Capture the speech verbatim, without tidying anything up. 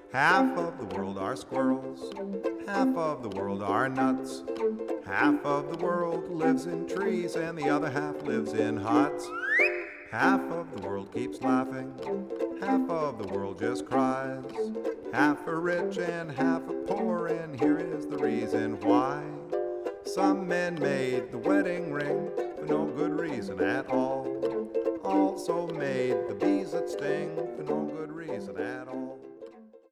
Half of the world are squirrels, half of the world are nuts. Half of the world lives in trees and the other half lives in huts. Half of the world keeps laughing, half of the world just cries. Half are rich and half are poor, and here is the reason why. Some men made the wedding ring for no good reason at all. Also made the bees that sting for no good reason at all.